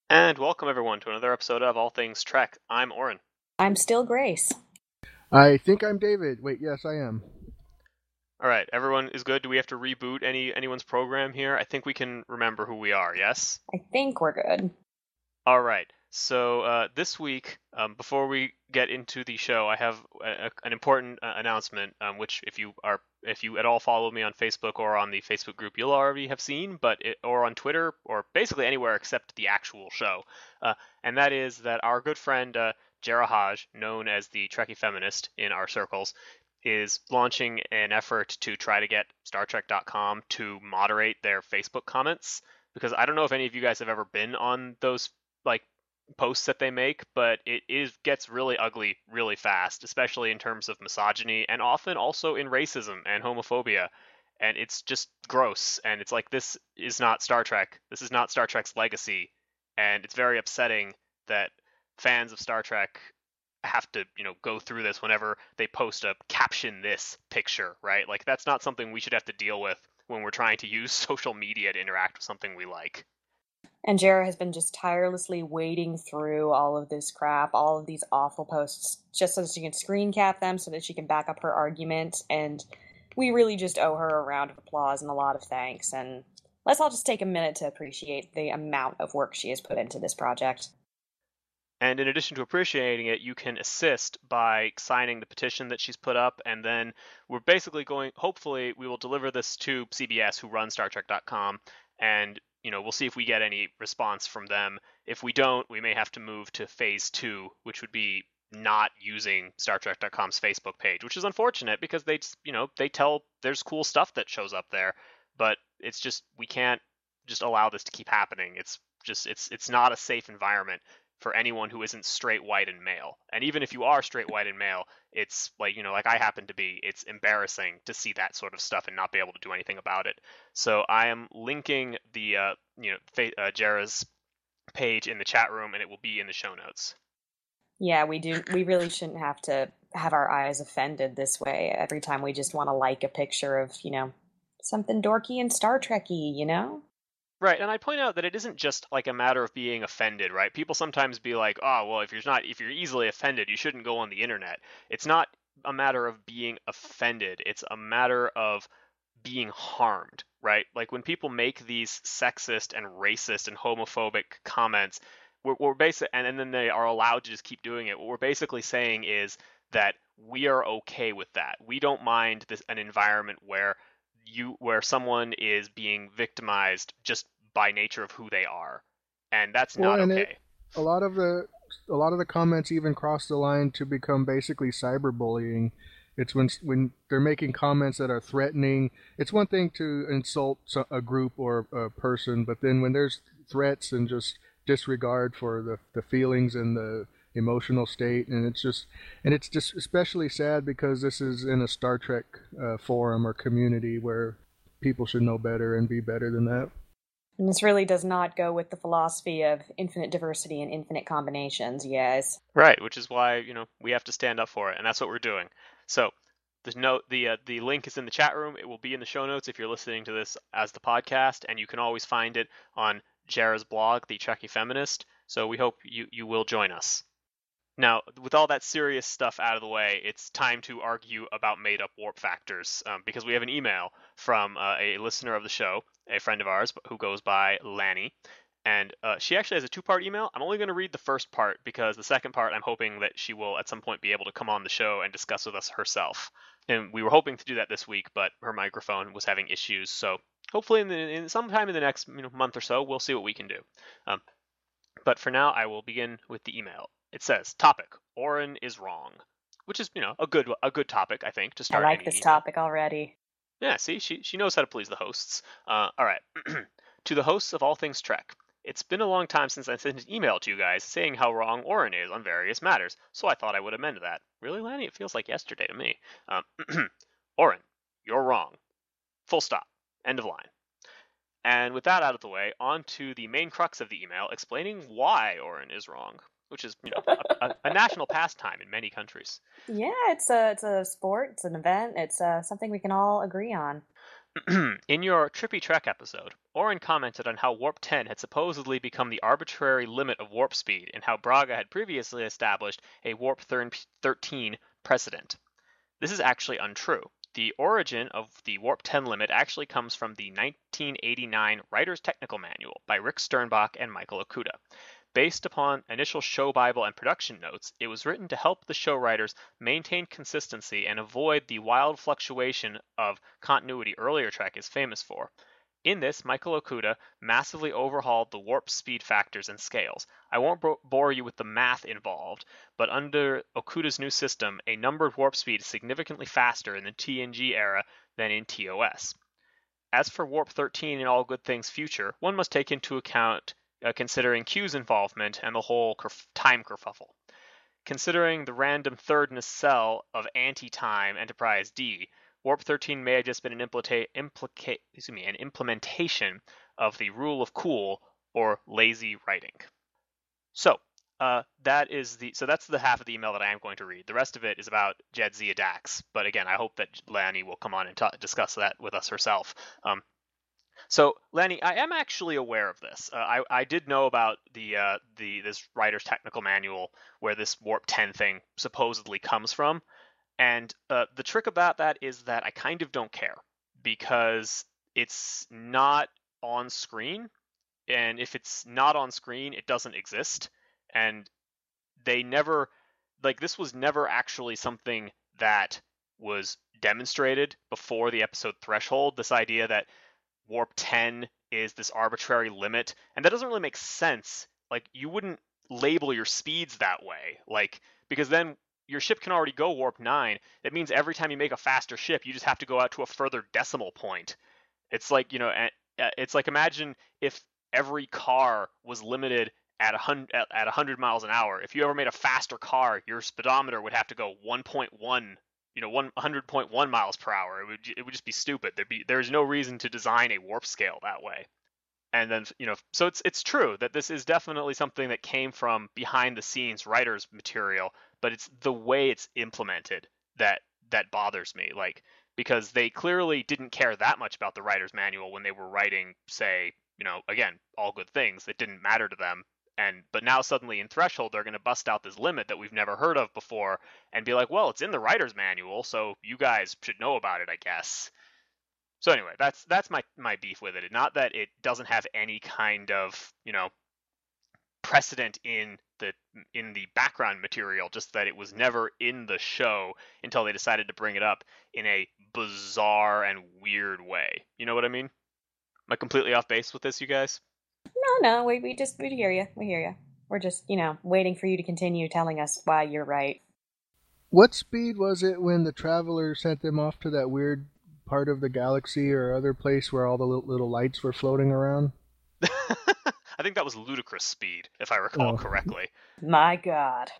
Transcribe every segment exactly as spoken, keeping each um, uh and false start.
And welcome everyone to another episode of All Things Trek. I'm Oren. I'm still Grace. I think I'm David. Wait, yes, I am. All right, everyone is good. Do we have to reboot any anyone's program here? I think we can remember who we are, yes? I think we're good. All right. So uh, this week, um, before we get into the show, I have a, a, an important uh, announcement, um, which if you are, if you at all follow me on Facebook or on the Facebook group, you'll already have seen, but it, or on Twitter or basically anywhere except the actual show, uh, and that is that our good friend uh, Jara Haj, known as the Trekkie feminist in our circles, is launching an effort to try to get Star Trek dot com to moderate their Facebook comments, because I don't know if any of you guys have ever been on those like posts that they make, but it is gets really ugly really fast, especially in terms of misogyny and often also in racism and homophobia. And it's just gross. And it's like, this is not Star Trek. This is not Star Trek's legacy. And it's very upsetting that fans of Star Trek have to, you know, go through this whenever they post a caption this picture, right? Like, that's not something we should have to deal with when we're trying to use social media to interact with something we like. And Jara has been just tirelessly wading through all of this crap, all of these awful posts, just so that she can screen cap them, so that she can back up her argument. And we really just owe her a round of applause and a lot of thanks. And let's all just take a minute to appreciate the amount of work she has put into this project. And in addition to appreciating it, you can assist by signing the petition that she's put up. And then we're basically going, hopefully, we will deliver this to C B S, who runs Star Trek dot com. And, you know, we'll see if we get any response from them. If we don't, we may have to move to phase two, which would be not using Star Trek dot com's Facebook page, which is unfortunate because they, you know, they tell there's cool stuff that shows up there. But it's just, we can't just allow this to keep happening. It's just, it's, it's not a safe environment for anyone who isn't straight, white, and male. And even if you are straight, white, and male, it's like, you know, like I happen to be, it's embarrassing to see that sort of stuff and not be able to do anything about it. So I am linking the, uh, you know, uh, Jara's page in the chat room, and it will be in the show notes. Yeah, we do. We really shouldn't have to have our eyes offended this way every time we just want to like a picture of, you know, something dorky and Star Trek-y, you know? Right, and I point out that it isn't just like a matter of being offended, right? People sometimes be like, "Oh, well, if you're not if you're easily offended, you shouldn't go on the internet." It's not a matter of being offended. It's a matter of being harmed, right? Like when people make these sexist and racist and homophobic comments, we're, we're basic, and, and then they are allowed to just keep doing it. What we're basically saying is that we are okay with that. We don't mind this an environment where you where someone is being victimized just by nature of who they are, and that's Well, not and okay. it, a lot of the a lot of the comments even cross the line to become basically cyberbullying. It's when when they're making comments that are threatening. It's one thing to insult a group or a person, but then when there's threats and just disregard for the the feelings and the emotional state, and it's just and it's just especially sad because this is in a Star Trek uh, forum or community where people should know better and be better than that. And this really does not go with the philosophy of infinite diversity and infinite combinations, yes. Right, which is why, you know, we have to stand up for it, and that's what we're doing. So the note the uh, the link is in the chat room. It will be in the show notes if you're listening to this as the podcast, and you can always find it on Jara's blog, The Trekkie Feminist. So we hope you you will join us. Now, with all that serious stuff out of the way, it's time to argue about made-up warp factors, um, because we have an email from uh, a listener of the show, a friend of ours who goes by Lanny, and uh, she actually has a two-part email. I'm only going to read the first part because the second part I'm hoping that she will at some point be able to come on the show and discuss with us herself. And we were hoping to do that this week, but her microphone was having issues, so hopefully in, the, in sometime in the next you know, month or so, we'll see what we can do. Um, but for now, I will begin with the email. It says, topic, Oren is wrong, which is, you know, a good a good topic, I think, to start I like any this email. topic already. Yeah, see, she, she knows how to please the hosts. Uh, all right. To the hosts of All Things Trek, it's been a long time since I sent an email to you guys saying how wrong Oren is on various matters, so I thought I would amend that. Really, Lanny? It feels like yesterday to me. Um, Oren, you're wrong. Full stop. End of line. And with that out of the way, on to the main crux of the email, explaining why Oren is wrong, which is, you know, a, a, a national pastime in many countries. Yeah, it's a it's a sport, it's an event, it's uh, something we can all agree on. In your Trippy Trek episode, Oren commented on how Warp ten had supposedly become the arbitrary limit of warp speed and how Braga had previously established a Warp thirteen precedent. This is actually untrue. The origin of the Warp ten limit actually comes from the nineteen eighty-nine Writer's Technical Manual by Rick Sternbach and Michael Okuda. Based upon initial show Bible and production notes, it was written to help the show writers maintain consistency and avoid the wild fluctuation of continuity earlier Trek is famous for. In this, Michael Okuda massively overhauled the warp speed factors and scales. I won't bore you with the math involved, but under Okuda's new system, a numbered warp speed is significantly faster in the T N G era than in T O S. As for Warp thirteen in All Good Things Future, one must take into account uh, considering Q's involvement and the whole kerf- time kerfuffle. Considering the random third nacelle of anti-time Enterprise D, Warp thirteen may have just been an, implita- implica- excuse me, an implementation of the rule of cool or lazy writing. So uh, that is the so that's the half of the email that I am going to read. The rest of it is about Jadzia Dax. But again, I hope that Lani will come on and t- discuss that with us herself. Um, so Lani, I am actually aware of this. Uh, I I did know about the uh, the this writer's technical manual where this Warp ten thing supposedly comes from. And uh, the trick about that is that I kind of don't care because it's not on screen. And if it's not on screen, it doesn't exist. And they never, like, this was never actually something that was demonstrated before the episode Threshold. This idea that Warp ten is this arbitrary limit. And that doesn't really make sense. Like, you wouldn't label your speeds that way. Like, because then your ship can already go warp nine. That means every time you make a faster ship, you just have to go out to a further decimal point. It's like, you know, it's like imagine if every car was limited at one hundred, at one hundred miles an hour. If you ever made a faster car, your speedometer would have to go one point one, you know, one hundred point one miles per hour. It would it would just be stupid. There'd be there's no reason to design a warp scale that way. And then, you know, so it's it's true that this is definitely something that came from behind the scenes writers material, but it's the way it's implemented that that bothers me. Like, because they clearly didn't care that much about the writer's manual when they were writing, say, you know, again, All Good Things. It didn't matter to them. And but now suddenly in Threshold, they're going to bust out this limit that we've never heard of before and be like, well, it's in the writer's manual, so you guys should know about it, I guess. So anyway, that's that's my, my beef with it. Not that it doesn't have any kind of, you know, precedent in the in the background material, just that it was never in the show until they decided to bring it up in a bizarre and weird way. You know what I mean? Am I completely off base with this, you guys? No, no, we we just we hear you. We hear you. We're just, you know, waiting for you to continue telling us why you're right. What speed was it when the Traveler sent them off to that weird part of the galaxy or other place where all the little, little lights were floating around? I think that was ludicrous speed, if I recall oh. correctly. My God.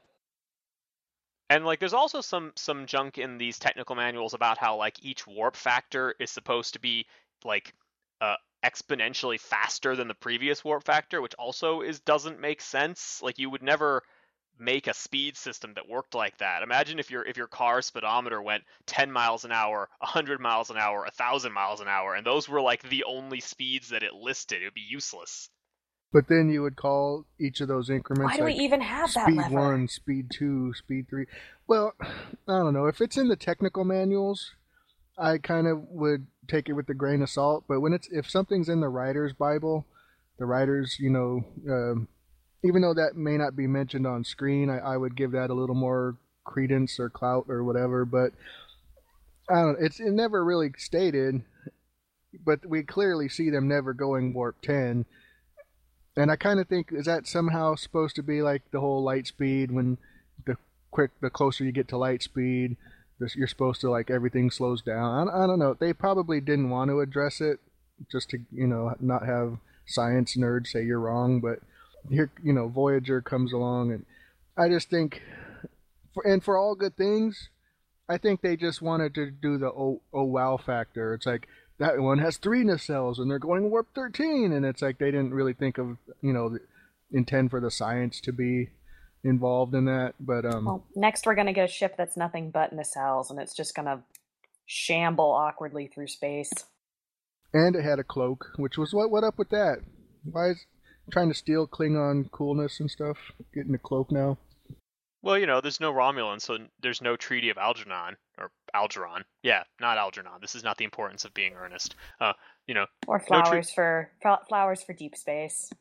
And like, there's also some some junk in these technical manuals about how like each warp factor is supposed to be like uh, exponentially faster than the previous warp factor, which also is doesn't make sense. Like, you would never make a speed system that worked like that. Imagine if your if your car's speedometer went ten miles an hour, one hundred miles an hour, one thousand miles an hour, and those were like the only speeds that it listed. It would be useless. But then you would call each of those increments. Why do like we even have that speed lever? one, speed two, speed three? Well, I don't know. If it's in the technical manuals, I kind of would take it with a grain of salt. But when it's if something's in the writer's Bible, the writers, you know, um, even though that may not be mentioned on screen, I, I would give that a little more credence or clout or whatever. But I don't know. It's it never really stated, but we clearly see them never going warp ten. And I kind of think, is that somehow supposed to be like the whole light speed? When the quick, the closer you get to light speed, you're supposed to like everything slows down. I, I don't know. They probably didn't want to address it, just to you know not have science nerds say you're wrong. But here, you know, Voyager comes along, and I just think, for, and for All Good Things, I think they just wanted to do the oh, oh wow factor. It's like, that one has three nacelles and they're going warp thirteen, and it's like they didn't really think of, you know, intend for the science to be involved in that. But um well, next we're gonna get a ship that's nothing but nacelles, and it's just gonna shamble awkwardly through space. And it had a cloak, which was what? What up with that? Why is trying to steal Klingon coolness and stuff? Getting a cloak now. Well, you know, there's no Romulan, so there's no Treaty of Algernon or Algeron. Yeah, not Algernon. This is not the importance of being earnest. Uh, you know, or flowers no for flowers for deep space.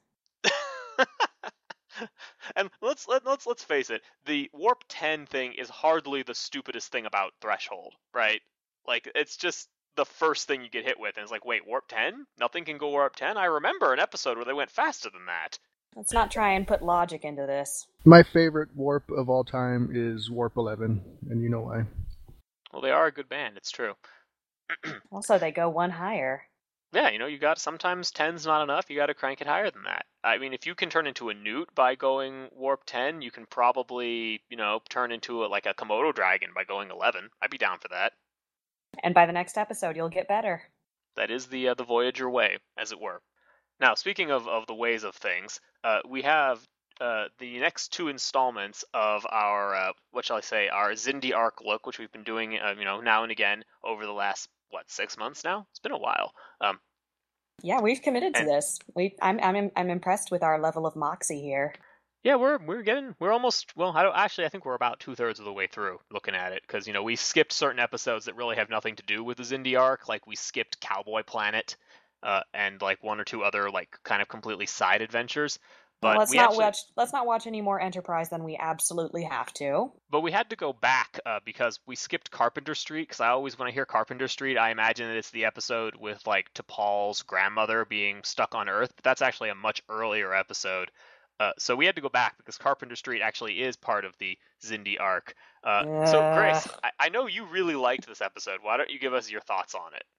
And let's let, let's let's face it, the warp ten thing is hardly the stupidest thing about Threshold, right? Like, it's just the first thing you get hit with, and it's like, wait, warp ten? Nothing can go warp ten? I remember an episode where they went faster than that. Let's not try and put logic into this. My favorite warp of all time is Warp eleven, and you know why. Well, they are a good band, it's true. Also, they go one higher. Yeah, you know, you got sometimes ten's not enough. You got to crank it higher than that. I mean, if you can turn into a newt by going warp ten, you can probably, you know, turn into a, like a Komodo dragon by going eleven. I'd be down for that. And by the next episode, you'll get better. That is the uh, the Voyager way, as it were. Now, speaking of, of the ways of things, uh, we have uh, the next two installments of our, uh, what shall I say, our Xindi arc look, which we've been doing, uh, you know, now and again over the last, what, six months now? It's been a while. Um, yeah, we've committed to and, this. We, I'm, I'm, I'm impressed with our level of moxie here. Yeah, we're we're getting we're almost well. I don't actually. I think we're about two thirds of the way through looking at it, because you know we skipped certain episodes that really have nothing to do with the Xindi arc, like we skipped Cowboy Planet, uh, and like one or two other like kind of completely side adventures. But well, let's we not actually, watch. Let's not watch any more Enterprise than we absolutely have to. But we had to go back uh, because we skipped Carpenter Street. Because I always, when I hear Carpenter Street, I imagine that it's the episode with like T'Pol's grandmother being stuck on Earth. But that's actually a much earlier episode. Uh, so we had to go back because Carpenter Street actually is part of the Xindi arc. Uh, uh, so Grace, I, I know you really liked this episode. Why don't you give us your thoughts on it?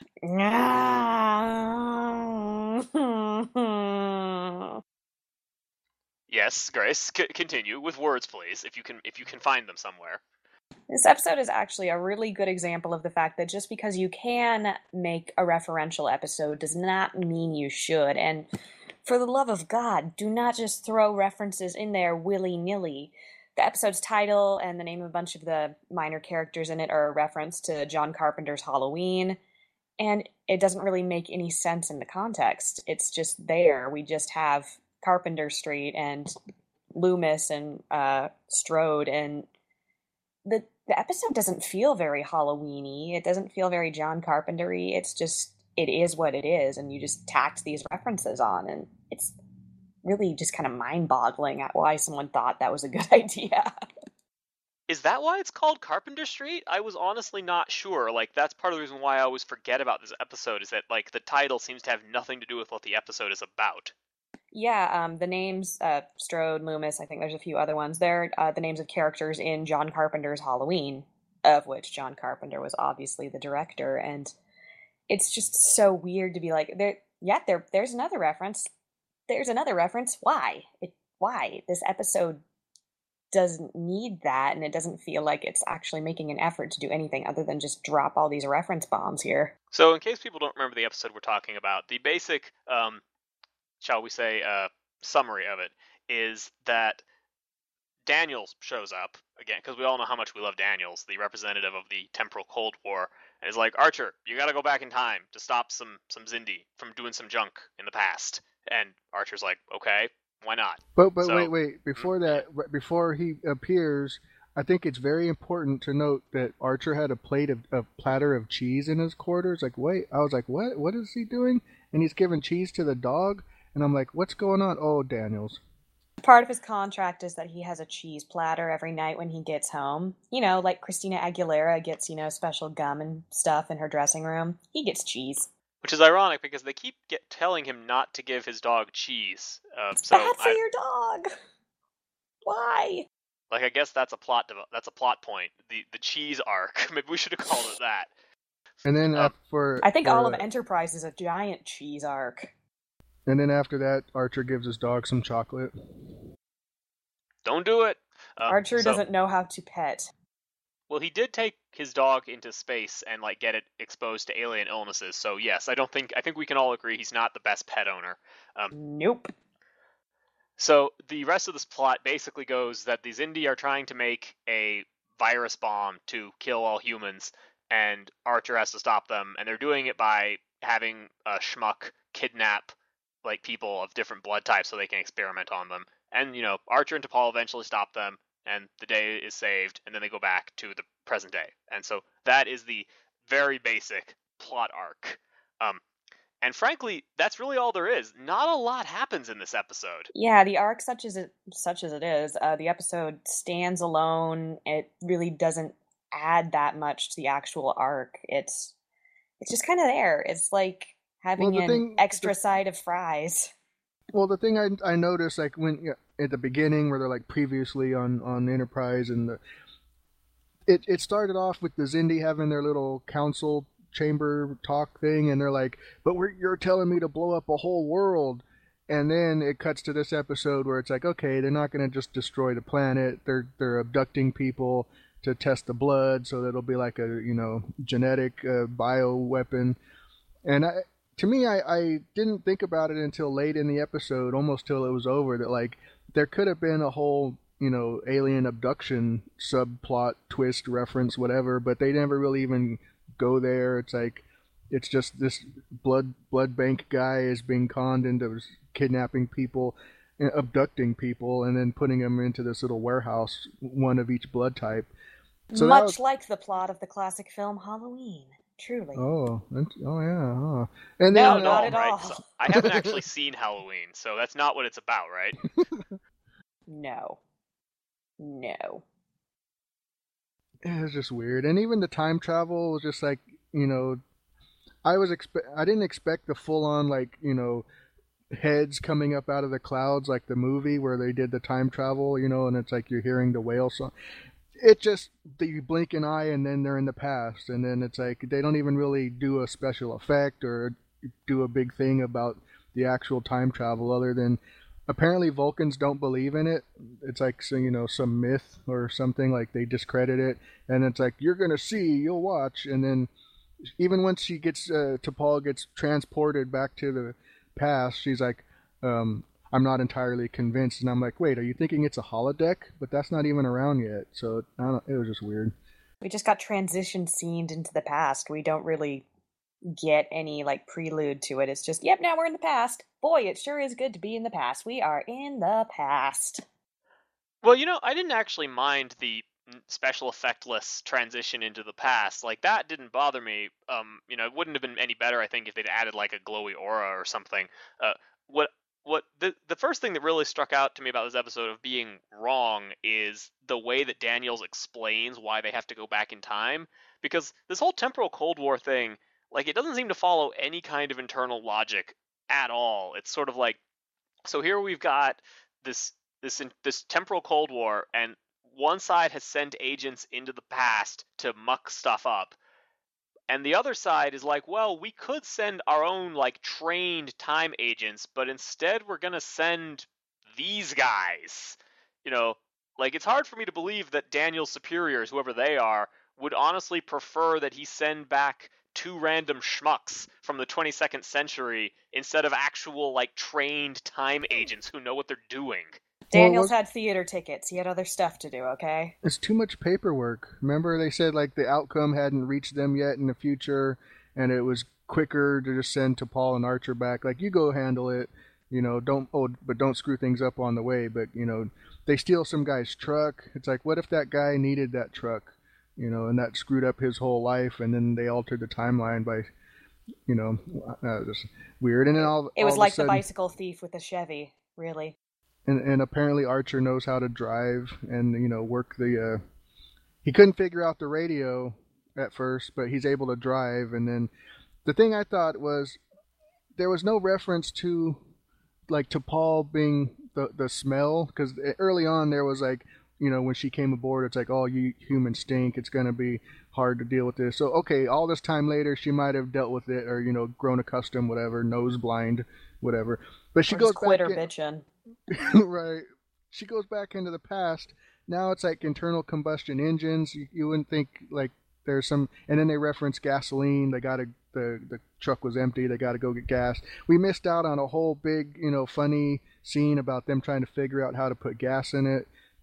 Yes, Grace, c- continue with words, please, if you can if you can find them somewhere. This episode is actually a really good example of the fact that just because you can make a referential episode does not mean you should. And for the love of God, do not just throw references in there willy-nilly. The episode's title and the name of a bunch of the minor characters in it are a reference to John Carpenter's Halloween, and it doesn't really make any sense in the context. It's just there. We just have Carpenter Street and Loomis and uh, Strode, and the the episode doesn't feel very Halloween-y. It doesn't feel very John Carpenter-y. It's just, it is what it is, and you just tacked these references on, and it's really just kind of mind-boggling at why someone thought that was a good idea. Is that why it's called Carpenter Street? I was honestly not sure. Like, that's part of the reason why I always forget about this episode, is that, like, the title seems to have nothing to do with what the episode is about. Yeah, um, the names, uh, Strode, Loomis, I think there's a few other ones. They're uh, the names of characters in John Carpenter's Halloween, of which John Carpenter was obviously the director, and it's just so weird to be like, there. yeah, there, there's another reference. There's another reference. Why? It, why? This episode doesn't need that, and it doesn't feel like it's actually making an effort to do anything other than just drop all these reference bombs here. So in case people don't remember the episode we're talking about, the basic, um, shall we say, uh, summary of it is that Daniels shows up, again, because we all know how much we love Daniels, the representative of the temporal Cold War, and is like, Archer, you gotta go back in time to stop some, some Xindi from doing some junk in the past. And Archer's like, okay, why not? But but so, wait wait before that before he appears, I think it's very important to note that Archer had a plate of a platter of cheese in his quarters. Like, wait, I was like, what what is he doing? And he's giving cheese to the dog, and I'm like, what's going on? Oh, Daniels. Part of his contract is that he has a cheese platter every night when he gets home. You know, like Christina Aguilera gets, you know, special gum and stuff in her dressing room. He gets cheese. Which is ironic because they keep get telling him not to give his dog cheese. Uh, it's so bad for I, your dog. Why? Like, I guess that's a plot. Dev- that's a plot point. The the cheese arc. Maybe we should have called it that. And then um, for I think for, all of Enterprise is a giant cheese arc. And then after that, Archer gives his dog some chocolate. Don't do it. Um, Archer so, doesn't know how to pet. Well, he did take his dog into space and like get it exposed to alien illnesses. So yes, I don't think I think we can all agree he's not the best pet owner. Um, nope. So the rest of this plot basically goes that the Xindi are trying to make a virus bomb to kill all humans, and Archer has to stop them, and they're doing it by having a schmuck kidnap like people of different blood types so they can experiment on them. And, you know, Archer and T'Pol eventually stop them, and the day is saved, and then they go back to the present day. And so that is the very basic plot arc. Um, and frankly, that's really all there is. Not a lot happens in this episode. Yeah, the arc, such as it, such as it is, uh, the episode stands alone. It really doesn't add that much to the actual arc. It's it's just kind of there. It's like having Well, the an thing- extra the- side of fries. Well, the thing I I noticed, like when yeah, at the beginning where they're like previously on on Enterprise, and the it it started off with the Xindi having their little council chamber talk thing, and they're like, "But we're, you're telling me to blow up a whole world," and then it cuts to this episode where it's like, okay, they're not going to just destroy the planet. They're they're abducting people to test the blood, so that it'll be like a you know genetic uh, bio weapon, and I. To me, I, I didn't think about it until late in the episode, almost till it was over, that like there could have been a whole, you know, alien abduction subplot, twist, reference, whatever, but they never really even go there. It's like it's just this blood blood bank guy is being conned into kidnapping people, abducting people, and then putting them into this little warehouse, one of each blood type. So Much was... like the plot of the classic film Halloween. Truly. Oh, oh yeah. Oh. And No, then, not uh, at right? all. So I haven't actually seen Halloween, so that's not what it's about, right? No. No. It was just weird, and even the time travel was just like, you know, I was expe- I didn't expect the full on like you know heads coming up out of the clouds like the movie where they did the time travel, you know, and it's like you're hearing the whale song. It just, you blink an eye and then they're in the past, and then it's like they don't even really do a special effect or do a big thing about the actual time travel, other than apparently Vulcans don't believe in it. It's like, you know, some myth or something, like they discredit it, and it's like, you're gonna see, you'll watch, and then even once she gets uh, T'Pol gets transported back to the past, she's like, um I'm not entirely convinced, and I'm like, wait, are you thinking it's a holodeck? But that's not even around yet, so I don't, it was just weird. We just got transition scened into the past. We don't really get any like prelude to it. It's just, yep, now we're in the past. Boy, it sure is good to be in the past. We are in the past. Well, you know, I didn't actually mind the special effectless transition into the past. Like, that didn't bother me. Um, you know, it wouldn't have been any better, I think, if they'd added like a glowy aura or something. Uh, what What the the first thing that really struck out to me about this episode of being wrong is the way that Daniels explains why they have to go back in time, because this whole temporal Cold War thing, like, it doesn't seem to follow any kind of internal logic at all. It's sort of like, so here we've got this this this temporal Cold War, and one side has sent agents into the past to muck stuff up. And the other side is like, well, we could send our own, like, trained time agents, but instead we're going to send these guys. You know, like, it's hard for me to believe that Daniel's superiors, whoever they are, would honestly prefer that he send back two random schmucks from the twenty-second century instead of actual, like, trained time agents who know what they're doing. Daniels well, had theater tickets. He had other stuff to do, okay? It's too much paperwork. Remember they said like the outcome hadn't reached them yet in the future, and it was quicker to just send T'Pol and Archer back. Like, you go handle it, you know, don't, oh, but don't screw things up on the way. But, you know, they steal some guy's truck. It's like, what if that guy needed that truck, you know, and that screwed up his whole life, and then they altered the timeline by, you know, uh, just weird. And then all It was all like of a sudden, the bicycle thief with the Chevy, really. And, and apparently Archer knows how to drive and, you know, work the, uh, he couldn't figure out the radio at first, but he's able to drive. And then the thing I thought was there was no reference to, like, T'Pol being the, the smell, because early on there was like, you know, when she came aboard, it's like, oh, you humans stink, it's going to be hard to deal with this. So, okay, all this time later, she might have dealt with it, or, you know, grown accustomed, whatever, nose blind, whatever. But she or goes just quit back her in, bitching. right. She goes back into the past. Now it's like internal combustion engines. You, you wouldn't think like there's some, and then they reference gasoline. They got to, the the truck was empty. They got to go get gas. We missed out on a whole big, you know, funny scene about them trying to figure out how to put gas in it.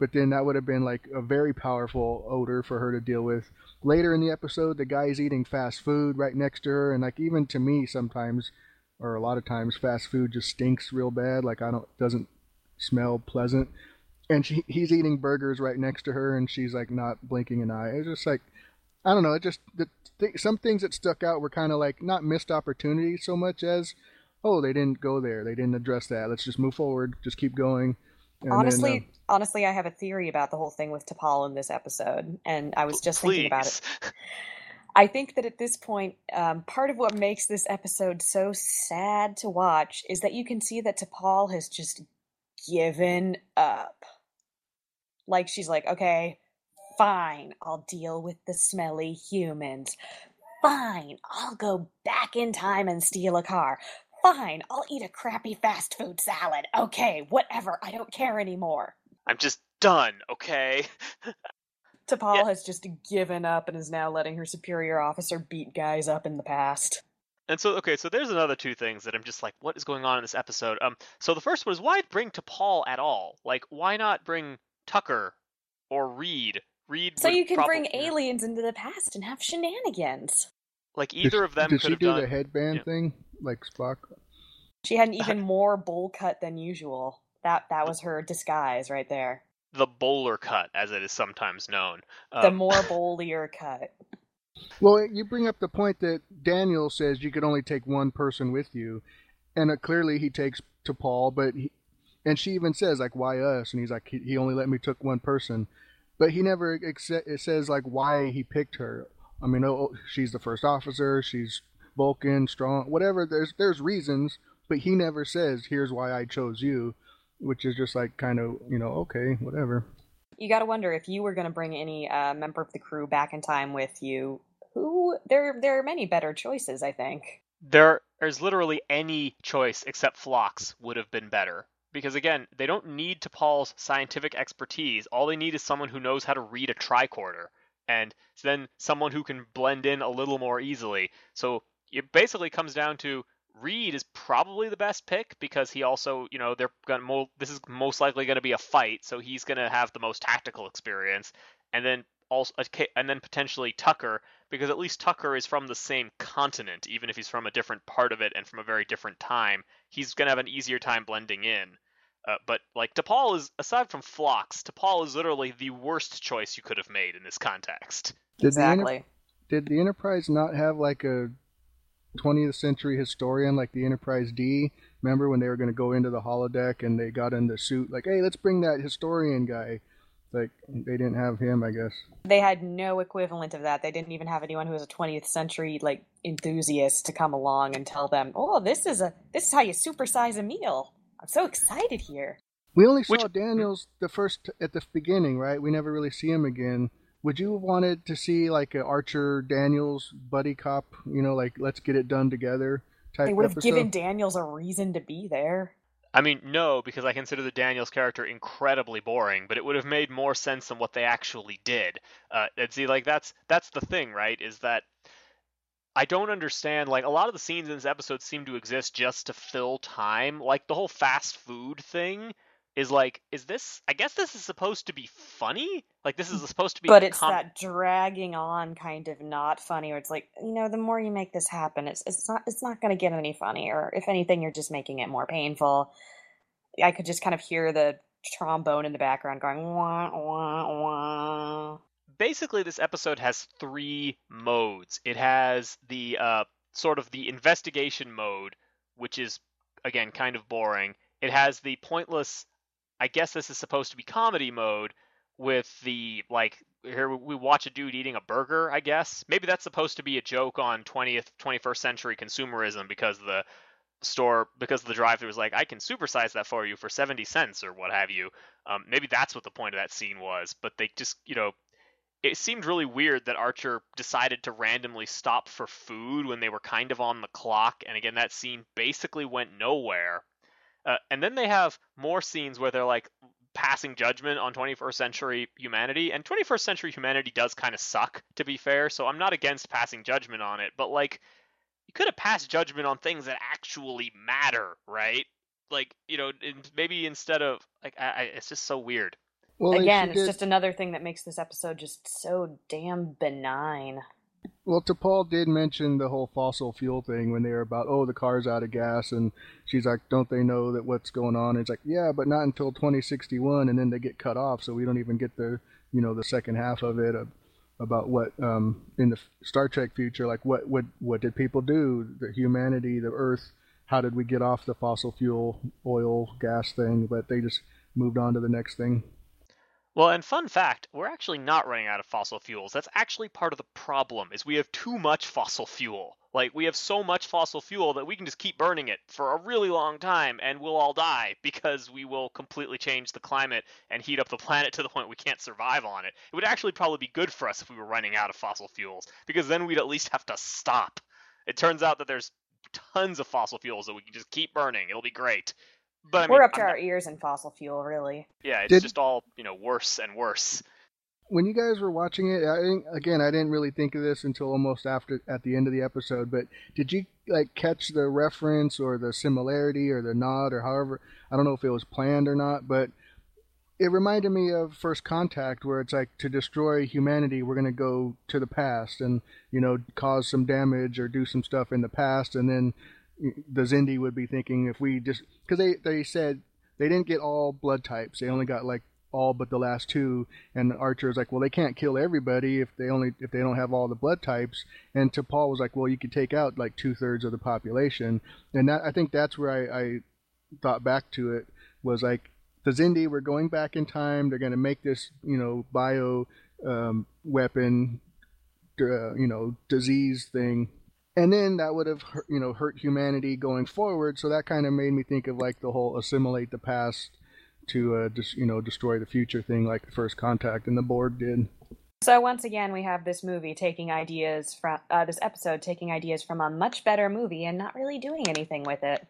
but then that would have been like a very powerful odor for her to deal with. Later in the episode, the guy's eating fast food right next to her, and like even to me sometimes, or a lot of times, fast food just stinks real bad. Like I don't doesn't smell pleasant. And she he's eating burgers right next to her, and she's like not blinking an eye. It's just like I don't know. It just the, th- some things that stuck out were kind of like not missed opportunities so much as oh they didn't go there, they didn't address that. Let's just move forward, just keep going. And honestly, then, uh, honestly, I have a theory about the whole thing with T'Pol in this episode, and I was just Please. thinking about it. I think that at this point, um, part of what makes this episode so sad to watch is that you can see that T'Pol has just given up. Like, she's like, okay, fine, I'll deal with the smelly humans. Fine, I'll go back in time and steal a car. Fine, I'll eat a crappy fast food salad. Okay, whatever, I don't care anymore. I'm just done, okay? T'Pol Yeah. has just given up and is now letting her superior officer beat guys up in the past. And so, okay, so there's another two things that I'm just like, what is going on in this episode? Um, so the first one is, why bring T'Pol at all? Like, why not bring Tucker or Reed? Reed So would you can probably, bring aliens into the past and have shenanigans. like either did, of them did could she have do done the headband yeah. thing like Spock? She had an even more bowl cut than usual. That that was her disguise right there. the bowler cut, as it is sometimes known. Um, The more bowlier cut. Well, you bring up the point that Daniel says you could only take one person with you, and uh, clearly he takes T'Pol, but he, and she even says like, "Why us?" And he's like, "He, he only let me took one person," but he never ex- it says like why he picked her. I mean, oh, she's the first officer, she's Vulcan, strong, whatever. There's there's reasons, but he never says, "Here's why I chose you," which is just like kind of you know okay, whatever. You got to wonder if you were going to bring any uh, member of the crew back in time with you. Who there? There are many better choices, I think. There is literally any choice except Phlox would have been better. Because again, they don't need T'Pol's scientific expertise. All they need is someone who knows how to read a tricorder. And then someone who can blend in a little more easily. So it basically comes down to Reed is probably the best pick because he also, you know, they're gonna mo- this is most likely going to be a fight, so he's going to have the most tactical experience. And then also, and then potentially Tucker, because at least Tucker is from the same continent, even if he's from a different part of it and from a very different time. He's going to have an easier time blending in. Uh, but like T'Pol is, aside from Phlox, T'Pol is literally the worst choice you could have made in this context. Did Exactly. The Enter- did the Enterprise not have like a twentieth century historian like the Enterprise D? Remember when they were going to go into the holodeck and they got in the suit like, hey, let's bring that historian guy. Like, they didn't have him, I guess. They had no equivalent of that. They didn't even have anyone who was a twentieth century like enthusiast to come along and tell them, "Oh, this is a this is how you supersize a meal." I'm so excited here. We only saw Which- Daniels the first at the beginning, right? We never really see him again. Would you have wanted to see like a Archer Daniels buddy cop? You know, like let's get it done together type They would have episode? given Daniels a reason to be there. I mean, no, because I consider the Daniels character incredibly boring, but it would have made more sense than what they actually did. Uh, and see, like, that's that's the thing, right, is that I don't understand, like, a lot of the scenes in this episode seem to exist just to fill time. Like, the whole fast food thing is like, is this, I guess this is supposed to be funny? Like, this is supposed to be But it's com- that dragging on kind of not funny, where it's like, you know, the more you make this happen, it's it's not it's not going to get any funnier. If anything, you're just making it more painful. I could just kind of hear the trombone in the background going wah wah wah. Basically, this episode has three modes. It has the uh, sort of the investigation mode, which is, again, kind of boring. It has the pointless, I guess this is supposed to be comedy mode, with the, like, here we watch a dude eating a burger, I guess. Maybe that's supposed to be a joke on twentieth, twenty-first century consumerism because the store, because the drive-thru was like, I can supersize that for you for seventy cents or what have you. Um, maybe that's what the point of that scene was, but they just, you know, it seemed really weird that Archer decided to randomly stop for food when they were kind of on the clock. And again, that scene basically went nowhere. Uh, and then they have more scenes where they're like passing judgment on twenty-first century humanity. And twenty-first century humanity does kind of suck, to be fair. So I'm not against passing judgment on it. But like, you could have passed judgment on things that actually matter, right? Like, you know, maybe instead of like, I, I, it's just so weird. Well, they- Again, she it's did. just another thing that makes this episode just so damn benign. Well, T'Pol did mention the whole fossil fuel thing when they were about, oh, the car's out of gas, and she's like, don't they know that what's going on? And it's like, yeah, but not until twenty sixty-one, and then they get cut off, so we don't even get the, you know, the second half of it of, about what um, in the Star Trek future, like what what what did people do? The humanity, the Earth, how did we get off the fossil fuel, oil, gas thing? But they just moved on to the next thing. Well, and fun fact, we're actually not running out of fossil fuels. That's actually part of the problem, is we have too much fossil fuel. Like, we have so much fossil fuel that we can just keep burning it for a really long time, and we'll all die because we will completely change the climate and heat up the planet to the point we can't survive on it. It would actually probably be good for us if we were running out of fossil fuels, because then we'd at least have to stop. It turns out that there's tons of fossil fuels that we can just keep burning. It'll be great. But I mean, We're up to I'm our not- ears in fossil fuel, really. yeah, it's Did- just all, you know, worse and worse. When you guys were watching it, I didn't, again, I didn't really think of this until almost after at the end of the episode. But did you like catch the reference or the similarity or the nod or however? I don't know if it was planned or not, but it reminded me of First Contact, where it's like, to destroy humanity, we're gonna go to the past and, you know, cause some damage or do some stuff in the past, and then the Xindi would be thinking, if we just, because they they said they didn't get all blood types, they only got like all but the last two, and Archer was like, well, they can't kill everybody if they only if they don't have all the blood types, and T'Pol was like, well, you could take out like two thirds of the population, and that I think that's where I, I thought back to it, was like, the Xindi were going back in time, they're going to make this, you know, bio um, weapon, uh, you know, disease thing. And then that would have, you know, hurt humanity going forward. So that kind of made me think of like the whole assimilate the past to, uh, just, you know, destroy the future thing, like the First Contact and the Borg did. So once again, we have this movie taking ideas from uh, this episode taking ideas from a much better movie and not really doing anything with it.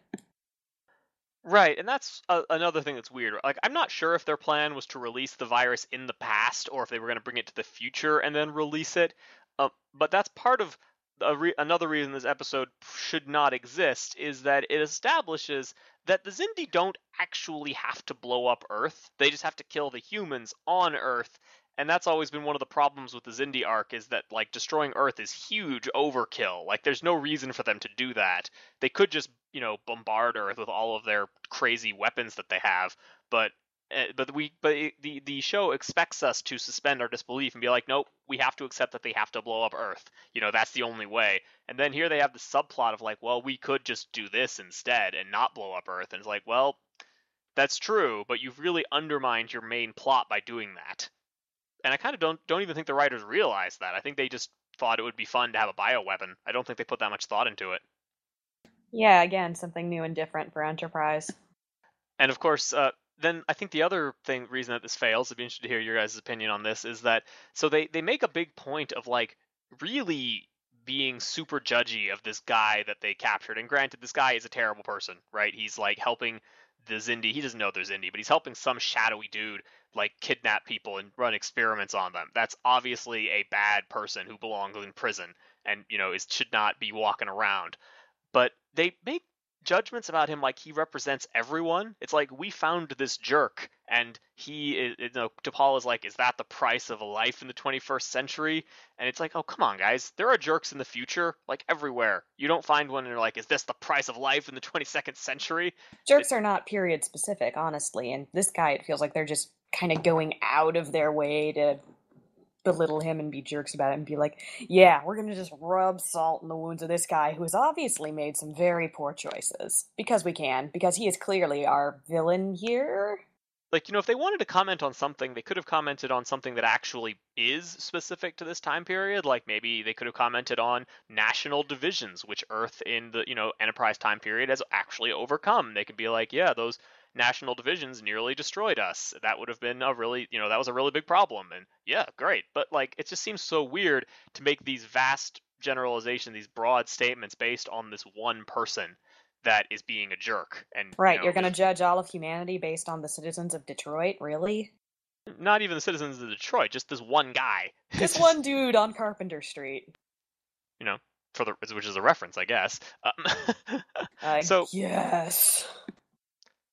Right, and that's a, another thing that's weird. Like, I'm not sure if their plan was to release the virus in the past or if they were going to bring it to the future and then release it. Uh, but that's part of a re- another reason this episode should not exist, is that it establishes that the Xindi don't actually have to blow up Earth. They just have to kill the humans on Earth. And that's always been one of the problems with the Xindi arc, is that, like, destroying Earth is huge overkill. Like, there's no reason for them to do that. They could just, you know, bombard Earth with all of their crazy weapons that they have, but uh, but we but it, the the show expects us to suspend our disbelief and be like, nope, we have to accept that they have to blow up Earth. You know, that's the only way. And then here they have the subplot of like, well, we could just do this instead and not blow up Earth. And it's like, well, that's true, but you've really undermined your main plot by doing that. And I kind of don't don't even think the writers realized that. I think they just thought it would be fun to have a bioweapon. I don't think they put that much thought into it. Yeah, again, something new and different for Enterprise. And of course, uh, then I think the other thing, reason that this fails, I'd be interested to hear your guys' opinion on this, is that so they they make a big point of like really being super judgy of this guy that they captured. And granted, this guy is a terrible person, right? He's like helping the Xindi. He doesn't know they're Xindi, but he's helping some shadowy dude like kidnap people and run experiments on them. That's obviously a bad person who belongs in prison and, you know, is should not be walking around. But they make judgments about him like he represents everyone. It's like, we found this jerk, and he is, you know, T'Pol is like, is that the price of a life in the twenty-first century? And it's like, oh, come on, guys. There are jerks in the future, like everywhere. You don't find one and you're like, is this the price of life in the twenty-second century? Jerks are not period specific, honestly, and this guy, it feels like they're just kind of going out of their way to belittle him and be jerks about it and be like, yeah, we're going to just rub salt in the wounds of this guy who has obviously made some very poor choices. Because we can. Because he is clearly our villain here. Like, you know, if they wanted to comment on something, they could have commented on something that actually is specific to this time period. Like, maybe they could have commented on national divisions, which Earth in the, you know, Enterprise time period has actually overcome. They could be like, yeah, those national divisions nearly destroyed us. That would have been a really, you know, that was a really big problem. And yeah, great. But like, it just seems so weird to make these vast generalizations, these broad statements based on this one person that is being a jerk. And right, you know, you're going to judge all of humanity based on the citizens of Detroit? Really? not even the citizens of Detroit, just this one guy. This one dude on Carpenter Street. You know, for the which is a reference, I guess. Um, I so yes.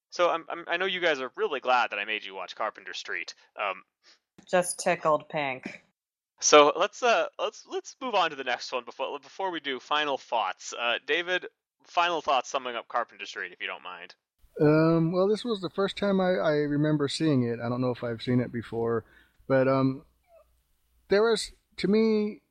So I'm, I'm I know you guys are really glad that I made you watch Carpenter Street. Um, Just tickled pink. so let's uh let's let's move on to the next one before before we do final thoughts. Uh, David, final thoughts summing up Carpenter Street, if you don't mind. Um, well, this was the first time I, I remember seeing it. I don't know if I've seen it before, but um, there was, to me,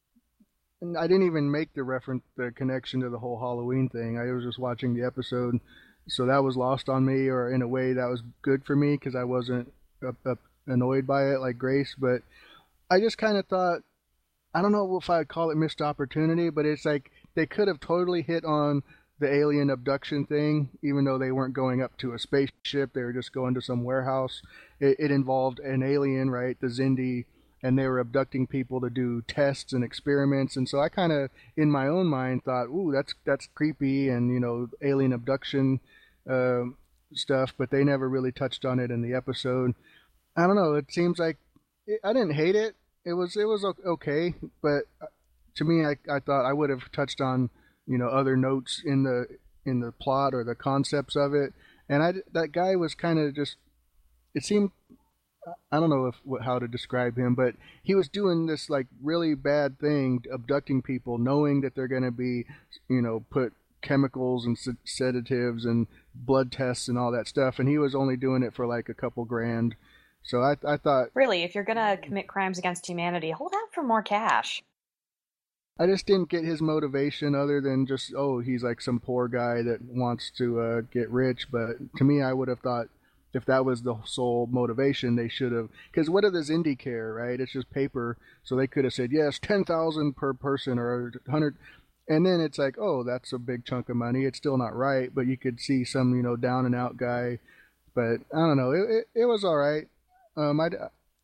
I didn't even make the reference, the connection to the whole Halloween thing. I was just watching the episode, so that was lost on me, or in a way that was good for me because I wasn't up, up annoyed by it like Grace. But I just kind of thought, I don't know if I'd call it missed opportunity, but it's like they could have totally hit on the alien abduction thing, even though they weren't going up to a spaceship. They were just going to some warehouse. It, it involved an alien, right, the Xindi, and they were abducting people to do tests and experiments. And so I kind of, in my own mind, thought, ooh, that's that's creepy, and, you know, alien abduction uh, stuff, but they never really touched on it in the episode. I don't know. It seems like it, I didn't hate it. It was it was okay, but to me, I, I thought I would have touched on, you know, other notes in the in the plot or the concepts of it. And I that guy was kind of just, it seemed, I don't know if how to describe him, but he was doing this like really bad thing, abducting people, knowing that they're going to be, you know, put chemicals and sedatives and blood tests and all that stuff, and he was only doing it for like a couple grand. So I, I thought, really, if you're gonna commit crimes against humanity, hold out for more cash. I just didn't get his motivation other than just, oh, he's like some poor guy that wants to uh, get rich. But to me, I would have thought if that was the sole motivation, they should have. Because what does Xindi care, right? It's just paper. So they could have said, yes, ten thousand per person or one hundred. And then it's like, oh, that's a big chunk of money. It's still not right. But you could see some, you know, down and out guy. But I don't know. It, it, it was all right. Um, I,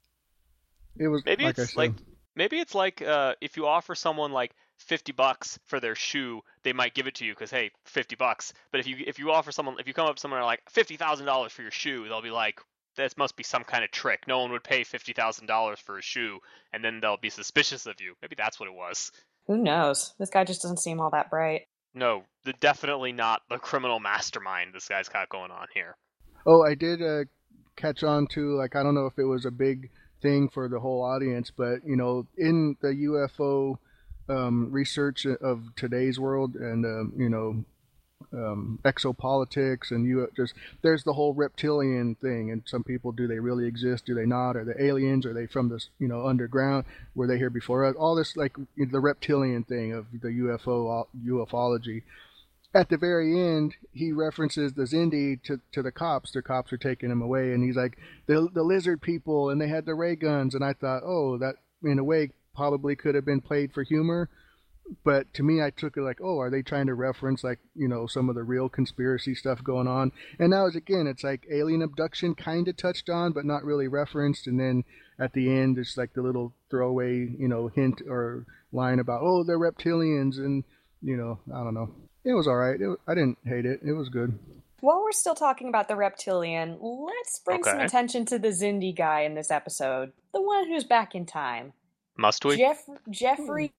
it was maybe like it's I said. like maybe it's like uh, if you offer someone like fifty bucks for their shoe, they might give it to you because hey, fifty bucks. But if you if you offer someone, if you come up to someone like fifty thousand dollars for your shoe, they'll be like, this must be some kind of trick. No one would pay fifty thousand dollars for a shoe, and then they'll be suspicious of you. Maybe that's what it was. Who knows? This guy just doesn't seem all that bright. No, the, definitely not the criminal mastermind this guy's got going on here. Oh, I did uh, catch on to, like, I don't know if it was a big thing for the whole audience, but, you know, in the U F O um, research of today's world and, um, you know, um, exopolitics and you just, there's the whole reptilian thing. And some people, do they really exist? Do they not? Are they aliens? Are they from this, you know, underground? Were they here before us? All this, like, the reptilian thing of the U F O, ufology. At the very end, he references the Xindi to, to the cops. The cops are taking him away, and he's like, the the lizard people, and they had the ray guns. And I thought, oh, that in a way probably could have been played for humor. But to me, I took it like, oh, are they trying to reference, like, you know, some of the real conspiracy stuff going on? And now, again, it's like alien abduction kind of touched on, but not really referenced. And then at the end, it's like the little throwaway, you know, hint or line about, oh, they're reptilians, and, you know, I don't know. It was all right. It, I didn't hate it. It was good. While we're still talking about the reptilian, let's bring Okay. some attention to the Xindi guy in this episode. The one who's back in time. Must we? Jeff, Jeffrey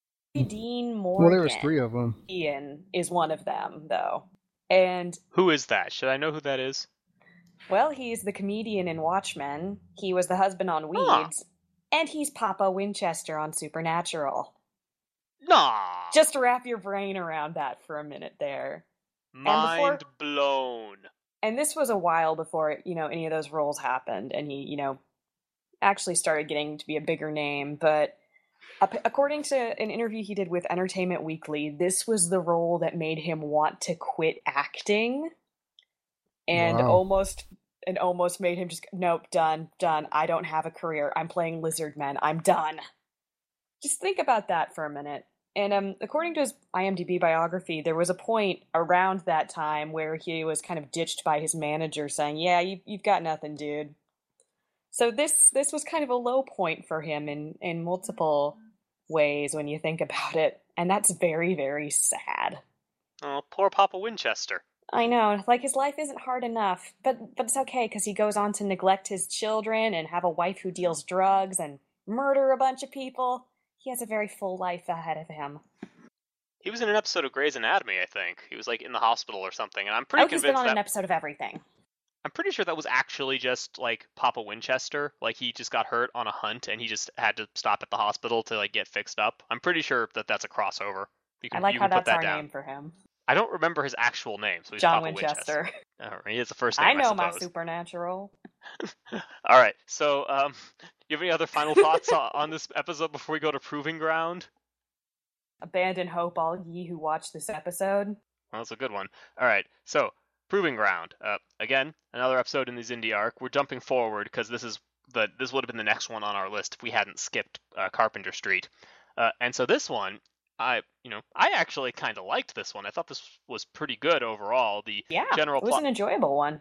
Dean Morgan. Well, there was three of them. Ian is one of them, though. And, Who is that? Should I know who that is? well, he's the comedian in Watchmen. He was the husband on Weeds. Huh. And he's Papa Winchester on Supernatural. Nah. Just to wrap your brain around that for a minute there. Mind before- blown. And this was a while before, you know, any of those roles happened, and he, you know, actually started getting to be a bigger name. But according to an interview he did with Entertainment Weekly, this was the role that made him want to quit acting, and Wow. almost and almost made him just, nope, done, done. I don't have a career. I'm playing Lizard Men. I'm done. Just think about that for a minute. And um, according to his IMDb biography, there was a point around that time where he was kind of ditched by his manager saying, yeah, you, you've got nothing, dude. So this this was kind of a low point for him in, in multiple ways when you think about it. And that's very, very sad. Oh, poor Papa Winchester. I know, like his life isn't hard enough, but, but it's okay because he goes on to neglect his children and have a wife who deals drugs and murder a bunch of people. He has a very full life ahead of him. He was in an episode of Grey's Anatomy, I think. He was like in the hospital or something, and I'm pretty Oh, he's convinced been on that an episode of everything. I'm pretty sure that was actually just like Papa Winchester. Like he just got hurt on a hunt and he just had to stop at the hospital to like get fixed up. I'm pretty sure that that's a crossover. You can I like you how can put that's that our down. name for him. I don't remember his actual name, so he's John Papa Winchester. Winchester. Oh, he has the first name, I know I my suppose. supernatural. All right. So, um, you have any other final thoughts on, on this episode before we go to Proving Ground? Abandon hope, all ye who watch this episode. Well, that's a good one. All right. So, Proving Ground. Uh, again, another episode in the Xindi arc. We're jumping forward because this is the this would have been the next one on our list if we hadn't skipped uh, Carpenter Street. Uh, and so this one, I you know I actually kind of liked this one. I thought this was pretty good overall. The Yeah, general it was plot, an enjoyable one.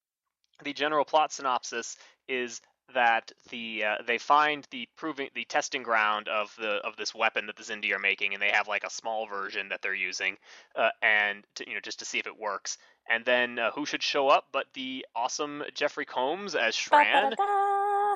the general plot synopsis is that the uh, they find the proving the testing ground of the of this weapon that the Xindi are making, and they have like a small version that they're using, uh, and to, you know just to see if it works. And then uh, who should show up but the awesome Jeffrey Combs as Shran? Ba-ba-da-da.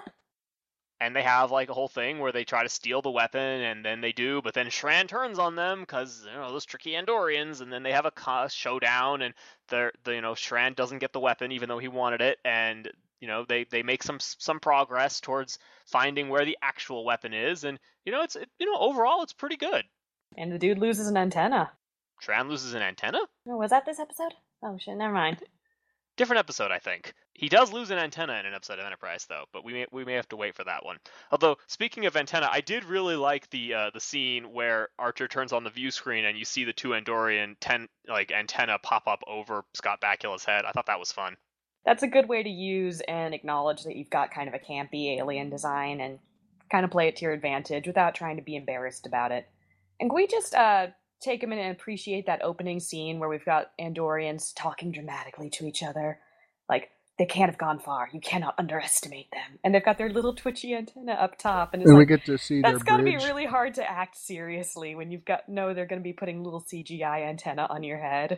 And they have like a whole thing where they try to steal the weapon, and then they do, but then Shran turns on them because you know those tricky Andorians, and then they have a showdown, and they're the you know Shran doesn't get the weapon even though he wanted it, and you know they they make some some progress towards finding where the actual weapon is, and you know it's it, you know overall it's pretty good. And the dude loses an antenna. Shran loses an antenna? Oh, was that this episode? Oh shit, never mind. Different episode, I think. He does lose an antenna in an episode of Enterprise, though, but we may we may have to wait for that one. Although, speaking of antenna, I did really like the uh, the scene where Archer turns on the view screen and you see the two Andorian ten like antenna pop up over Scott Bakula's head. I thought that was fun. That's a good way to use and acknowledge that you've got kind of a campy alien design and kind of play it to your advantage without trying to be embarrassed about it. And can we just uh, take a minute and appreciate that opening scene where we've got Andorians talking dramatically to each other? Like, they can't have gone far. You cannot underestimate them. And they've got their little twitchy antenna up top. And, it's and like, we get to see that's their got to bridge. be really hard to act seriously when you've got, no, they're going to be putting little C G I antenna on your head.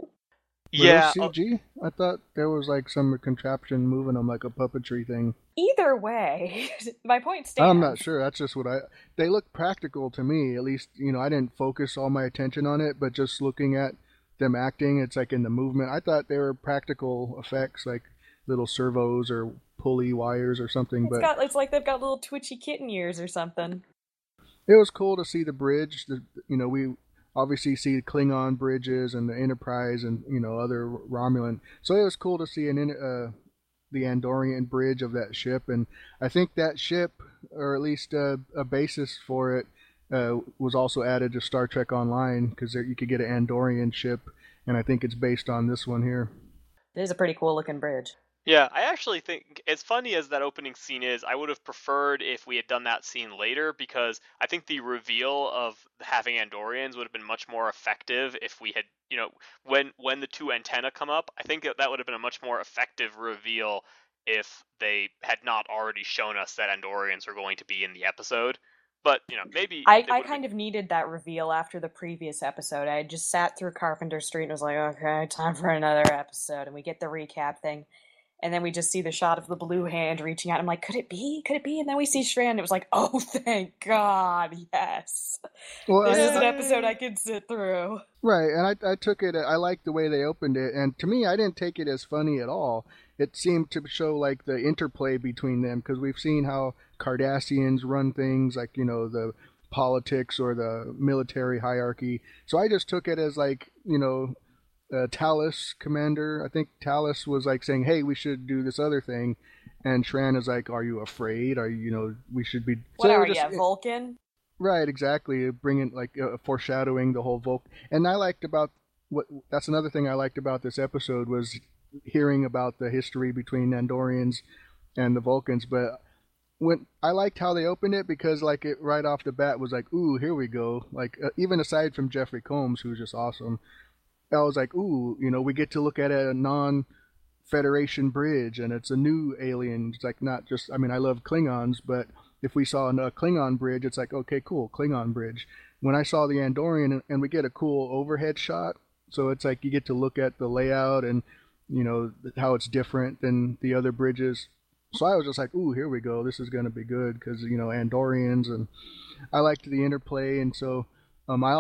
Were Yeah. those C G? I thought there was like some contraption moving them like a puppetry thing. Either way, my point stands. I'm not sure. That's just what I... They look practical to me. At least, you know, I didn't focus all my attention on it, but just looking at them acting, it's like in the movement. I thought they were practical effects, like little servos or pulley wires or something. It's, but got, it's like they've got little twitchy kitten ears or something. It was cool to see the bridge. The, you know, we obviously see Klingon bridges and the Enterprise and, you know, other Romulan. So it was cool to see an uh, the Andorian bridge of that ship. And I think that ship, or at least uh, a basis for it, uh, was also added to Star Trek Online because you could get an Andorian ship. And I think it's based on this one here. It is a pretty cool looking bridge. Yeah, I actually think, as funny as that opening scene is, I would have preferred if we had done that scene later, because I think the reveal of having Andorians would have been much more effective if we had, you know, when when the two antenna come up, I think that, that would have been a much more effective reveal if they had not already shown us that Andorians were going to be in the episode. But, you know, maybe... I, I kind been... of needed that reveal after the previous episode. I just sat through Carpenter Street and was like, okay, time for another episode. And we get the recap thing. And then we just see the shot of the blue hand reaching out. I'm like, could it be? Could it be? And then we see Shran. It was like, oh, thank God, yes. Well, this I, is an episode I could sit through. Right, and I, I took it, I liked the way they opened it. And to me, I didn't take it as funny at all. It seemed to show, like, the interplay between them. Because we've seen how Cardassians run things, like, you know, the politics or the military hierarchy. So I just took it as, like, you know... Uh, Talos commander, I think Talos was like saying, hey, we should do this other thing, and Shran is like, are you afraid? Are you, you know, we should be... What so are just, you, Vulcan? Right, exactly, bringing, like, uh, foreshadowing the whole Vulcan. And I liked about, what that's another thing I liked about this episode, was hearing about the history between Andorians and the Vulcans, but when I liked how they opened it, because, like, it right off the bat was like, ooh, here we go, like, uh, even aside from Jeffrey Combs, who's just awesome, I was like, ooh, you know, we get to look at a non-Federation bridge, and it's a new alien. It's like not just, I mean, I love Klingons, but if we saw a Klingon bridge, it's like, okay, cool, Klingon bridge. When I saw the Andorian, and we get a cool overhead shot, so it's like you get to look at the layout and, you know, how it's different than the other bridges. So I was just like, ooh, here we go. This is going to be good because, you know, Andorians, and I liked the interplay, and so... Um, I, I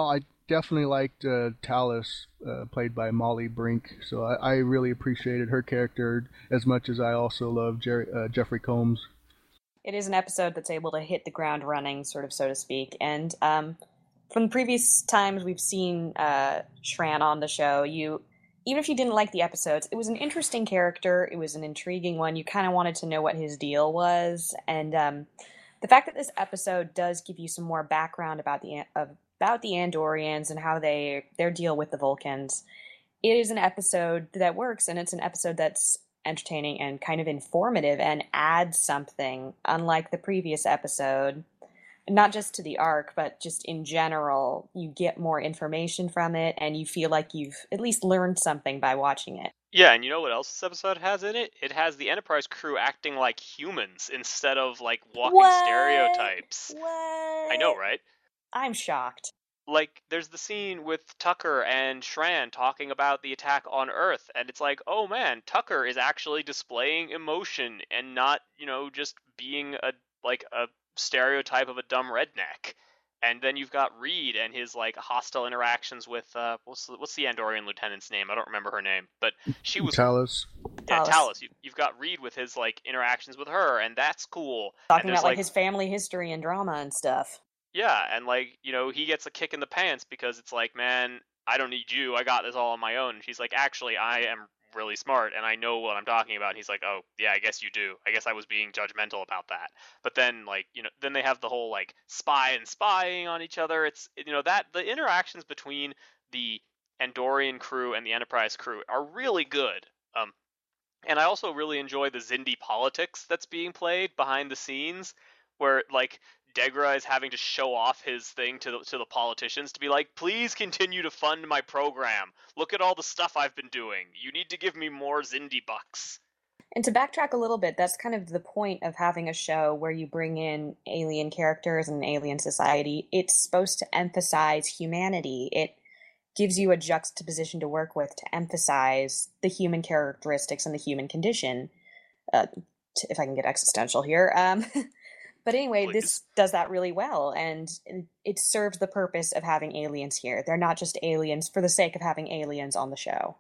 definitely liked uh, Talus, uh, played by Molly Brink. So I, I really appreciated her character as much as I also love Jerry, uh, Jeffrey Combs. It is an episode that's able to hit the ground running, sort of, so to speak. And um, from previous times we've seen uh, Shran on the show, you even if you didn't like the episodes, it was an interesting character. It was an intriguing one. You kind of wanted to know what his deal was, and um, the fact that this episode does give you some more background about the about the Andorians and how they their deal with the Vulcans. It is an episode that works, and it's an episode that's entertaining and kind of informative and adds something, unlike the previous episode. Not just to the arc, but just in general, you get more information from it, and you feel like you've at least learned something by watching it. Yeah, and you know what else this episode has in it? It has the Enterprise crew acting like humans instead of like walking what? stereotypes. What? I know, right? I'm shocked. Like, there's the scene with Tucker and Shran talking about the attack on Earth, and it's like, oh man, Tucker is actually displaying emotion and not, you know, just being a like a stereotype of a dumb redneck. And then you've got Reed and his like hostile interactions with uh what's the, what's the Andorian lieutenant's name? I don't remember her name, but she was Talus. Yeah, Talus. Talus. You, you've got Reed with his like interactions with her, and that's cool. Talking and about like, like his family history and drama and stuff. Yeah, and like, you know, he gets a kick in the pants because it's like, man, I don't need you. I got this all on my own. And she's like, actually, I am really smart and I know what I'm talking about. And he's like, oh, yeah, I guess you do. I guess I was being judgmental about that. But then, like, you know, then they have the whole like spy and spying on each other. It's, you know, that the interactions between the Andorian crew and the Enterprise crew are really good. Um, and I also really enjoy the Xindi politics that's being played behind the scenes, where like Degra is having to show off his thing to the, to the politicians to be like, please continue to fund my program. Look at all the stuff I've been doing. You need to give me more Xindi bucks. And to backtrack a little bit, that's kind of the point of having a show where you bring in alien characters and an alien society. It's supposed to emphasize humanity. It gives you a juxtaposition to work with to emphasize the human characteristics and the human condition. Uh, if I can get existential here. Um, but anyway, Please. This does that really well, and it serves the purpose of having aliens here. They're not just aliens for the sake of having aliens on the show.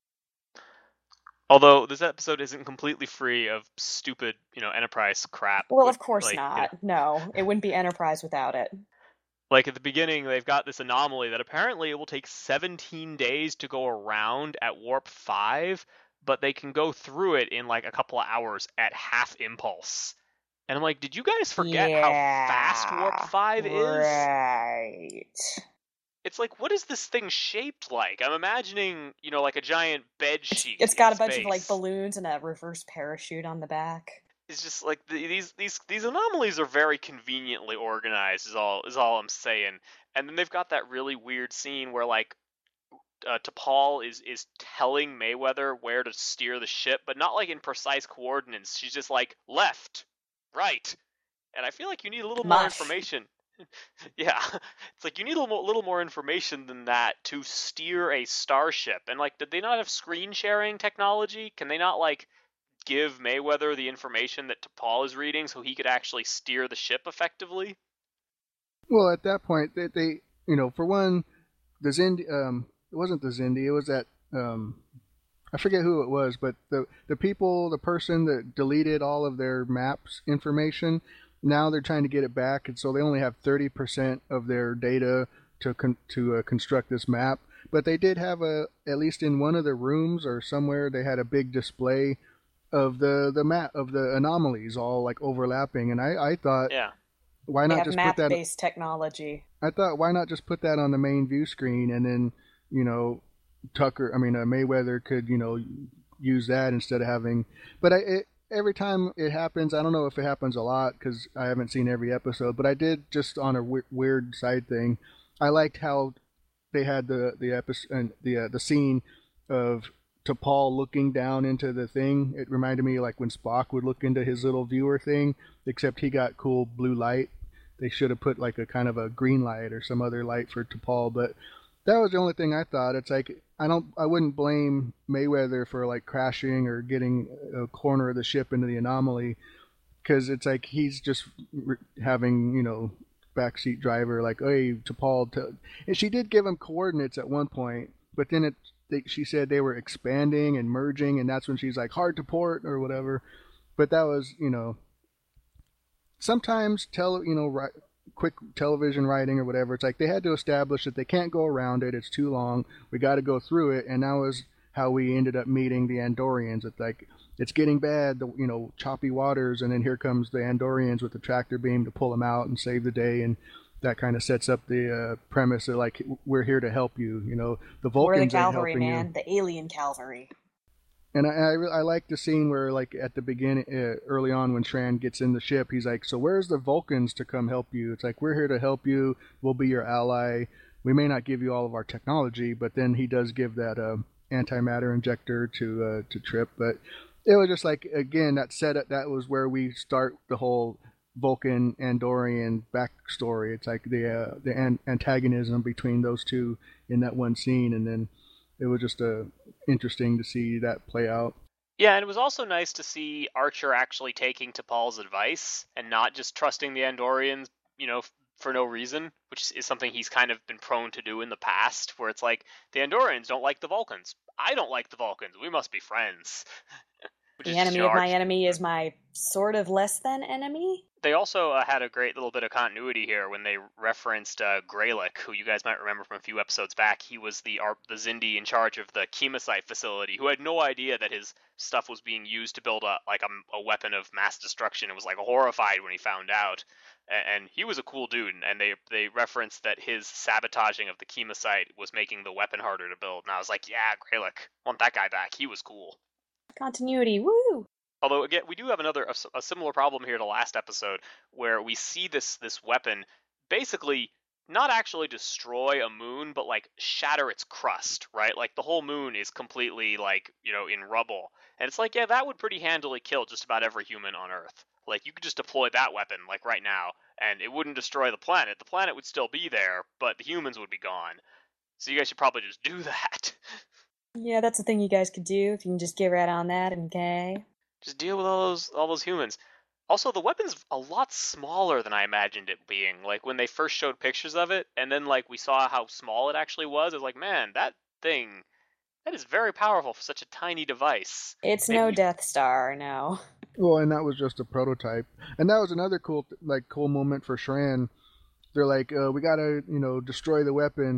Although this episode isn't completely free of stupid, you know, Enterprise crap. Well, with, of course like, not. You know, no, it wouldn't be Enterprise without it. Like at the beginning, they've got this anomaly that apparently it will take seventeen days to go around at warp five, but they can go through it in like a couple of hours at half impulse. And I'm like, did you guys forget yeah, how fast warp five is? Right. It's like, what is this thing shaped like? I'm imagining, you know, like a giant bed sheet. It's got a bunch space. of like balloons and a reverse parachute on the back. It's just like the, these these these anomalies are very conveniently organized. Is all is all I'm saying. And then they've got that really weird scene where like uh, T'Pol is is telling Mayweather where to steer the ship, but not like in precise coordinates. She's just like left, right, and I feel like you need a little Mush. more information. Yeah, it's like you need a little more, little more information than that to steer a starship. And like, did they not have screen sharing technology? Can they not like give Mayweather the information that T'Pol is reading so he could actually steer the ship effectively? Well, at that point, they, they you know, for one, the Xindi, um, it wasn't the Xindi, it was that, um, I forget who it was, but the the people, the person that deleted all of their maps information, now they're trying to get it back, and so they only have thirty percent of their data to con- to uh, construct this map. But they did have a, at least in one of the rooms or somewhere, they had a big display of the the map of the anomalies all like overlapping, and I I thought, yeah, why They not have just put that? map-based technology. I thought, why not just put that on the main view screen, and then, you know, Tucker, I mean uh, Mayweather could, you know, use that instead of having. But I, it, every time it happens, I don't know if it happens a lot because I haven't seen every episode, but I did just on a w- weird side thing. I liked how they had the the episode, the uh, the scene of T'Pol looking down into the thing. It reminded me like when Spock would look into his little viewer thing, except he got cool blue light. They should have put like a kind of a green light or some other light for T'Pol, but that was the only thing I thought. It's like I don't, I wouldn't blame Mayweather for like crashing or getting a corner of the ship into the anomaly, because it's like he's just re- having, you know, backseat driver, like, hey, T'Pol, to... and she did give him coordinates at one point, but then it, they, she said they were expanding and merging, and that's when she's like, hard to port or whatever. But that was, you know, sometimes tell, you know, ri- quick television writing or whatever. It's like they had to establish that they can't go around it. It's too long. We got to go through it, and that was how we ended up meeting the Andorians. It's like it's getting bad, the, you know, choppy waters, and then here comes the Andorians with the tractor beam to pull them out and save the day, and that kind of sets up the uh, premise of like, we're here to help you. You know, the Vulcans We're the cavalry, ain't helping man, you. the alien cavalry. And I, I, I like the scene where, like, at the beginning, uh, early on, when Shran gets in the ship, he's like, so where's the Vulcans to come help you? It's like, we're here to help you. We'll be your ally. We may not give you all of our technology, but then he does give that uh, antimatter injector to uh, to Trip. But it was just like, again, that setup, that was where we start the whole Vulcan Andorian backstory. It's like the uh, the an- antagonism between those two in that one scene, and then it was just uh, interesting to see that play out. Yeah, and it was also nice to see Archer actually taking T'Pol's advice and not just trusting the Andorians, you know, f- for no reason, which is something he's kind of been prone to do in the past, where it's like, the Andorians don't like the Vulcans. I don't like the Vulcans. We must be friends. Which The is just, enemy you know, of my Archer- enemy is my sort of less than enemy. They also uh, had a great little bit of continuity here when they referenced uh, Greylick, who you guys might remember from a few episodes back. He was the Ar- the Xindi in charge of the Chemosite facility, who had no idea that his stuff was being used to build a like a, a weapon of mass destruction. It was like horrified when he found out, and, and he was a cool dude. And they they referenced that his sabotaging of the Chemosite was making the weapon harder to build. And I was like, yeah, Greylick, want that guy back. He was cool. Continuity, woo! Although again, we do have another a, a similar problem here to last episode, where we see this this weapon basically not actually destroy a moon, but like shatter its crust, right? Like the whole moon is completely like, you know, in rubble, and it's like, yeah, that would pretty handily kill just about every human on Earth. Like you could just deploy that weapon like right now, and it wouldn't destroy the planet. The planet would still be there, but the humans would be gone. So you guys should probably just do that. Yeah, that's the thing you guys could do if you can just get right on that, okay? Just deal with all those all those humans. Also, the weapon's a lot smaller than I imagined it being. Like when they first showed pictures of it, and then like we saw how small it actually was. I was like, man, that thing, that is very powerful for such a tiny device. It's Maybe no we- Death Star, no. Well, and that was just a prototype, and that was another cool, like, cool moment for Shran. They're like, uh, we gotta, you know, destroy the weapon,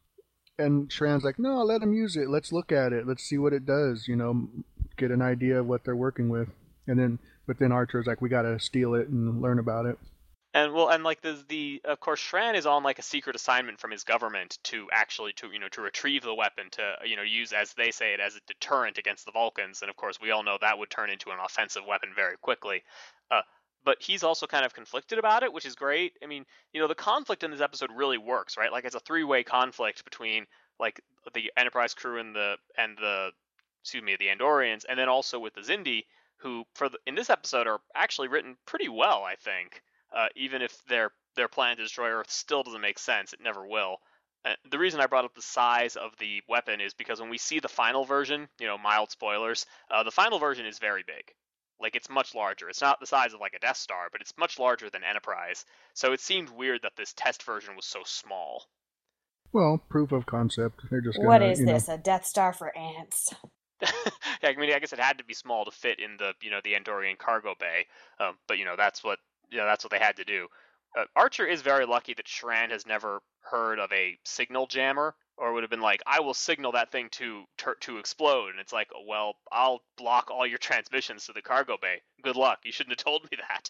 and Shran's like, no, let them use it. Let's look at it. Let's see what it does. You know, get an idea of what they're working with, and then, but then Archer's like, we gotta steal it and learn about it. And well, and like the the of course Shran is on like a secret assignment from his government to actually to you know to retrieve the weapon to you know use, as they say it, as a deterrent against the Vulcans. And of course we all know that would turn into an offensive weapon very quickly. Uh, but he's also kind of conflicted about it, which is great. I mean, you know, the conflict in this episode really works, right? Like it's a three-way conflict between like the Enterprise crew and the and the excuse me the Andorians, and then also with the Xindi, who for the, in this episode are actually written pretty well, I think. Uh, even if their their plan to destroy Earth still doesn't make sense, it never will. Uh, the reason I brought up the size of the weapon is because when we see the final version, you know, mild spoilers, uh, the final version is very big. Like, it's much larger. It's not the size of, like, a Death Star, but it's much larger than Enterprise. So it seemed weird that this test version was so small. Well, proof of concept. They're just gonna, What is you know, this, a Death Star for ants? Yeah, I mean, I guess it had to be small to fit in the, you know, the Andorian cargo bay. Um, but, you know, that's what, you know, that's what they had to do. Uh, Archer is very lucky that Shran has never heard of a signal jammer, or would have been like, I will signal that thing to to, to explode. And it's like, well, I'll block all your transmissions to the cargo bay. Good luck. You shouldn't have told me that.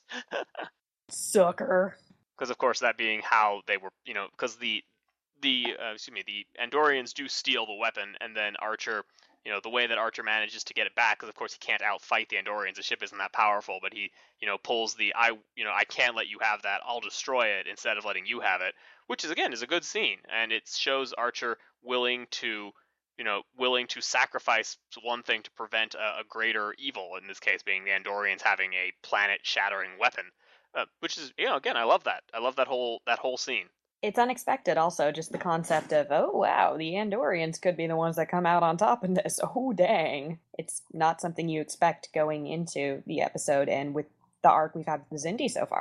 Sucker. Because, of course, that being how they were, you know, because the, the uh, excuse me, the Andorians do steal the weapon, and then Archer, you know, the way that Archer manages to get it back, because of course he can't outfight the Andorians. The ship isn't that powerful, but he, you know, pulls the I, you know, I can't let you have that. I'll destroy it instead of letting you have it, which is again is a good scene, and it shows Archer willing to, you know, willing to sacrifice one thing to prevent a, a greater evil. In this case, being the Andorians having a planet-shattering weapon, uh, which is, you know, again, I love that. I love that whole that whole scene. It's unexpected also, just the concept of, oh wow, the Andorians could be the ones that come out on top in this. Oh dang. It's not something you expect going into the episode and with the arc we've had with the Xindi so far.